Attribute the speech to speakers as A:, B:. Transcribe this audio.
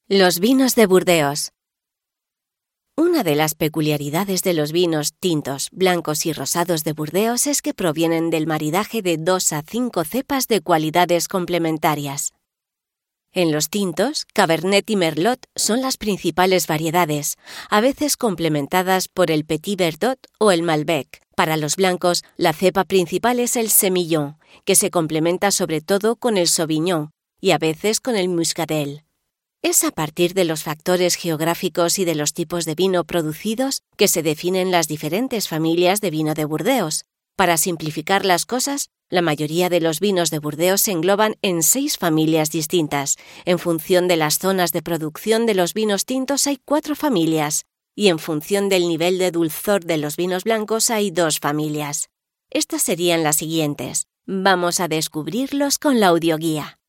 A: Los vinos de Burdeos. Una de las peculiaridades de los vinos tintos, blancos y rosados de Burdeos es que provienen del maridaje de 2 a 5 cepas de cualidades complementarias. En los tintos, Cabernet y Merlot son las principales variedades, a veces complementadas por el Petit Verdot o el Malbec. Para los blancos, la cepa principal es el Semillon, que se complementa sobre todo con el Sauvignon y a veces con el Muscadel. Es a partir de los factores geográficos y de los tipos de vino producidos que se definen las diferentes familias de vino de Burdeos. Para simplificar las cosas, la mayoría de los vinos de Burdeos se engloban en 6 familias distintas. En función de las zonas de producción de los vinos tintos hay 4 familias, y en función del nivel de dulzor de los vinos blancos hay 2 familias. Estas serían las siguientes. Vamos a descubrirlos con la audioguía.